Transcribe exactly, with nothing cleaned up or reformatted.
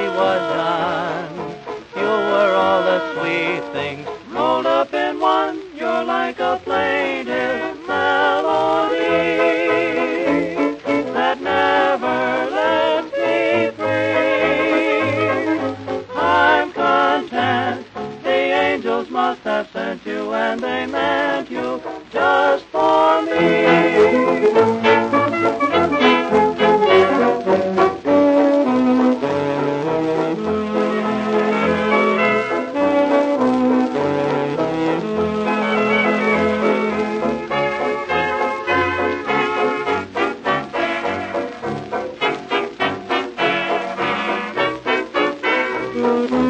was done. You were all the sweet things rolled up in one. You're like a plaintive melody that never lets me free. I'm content. The angels must have sent you, and they meant you just for me. Mm-hmm.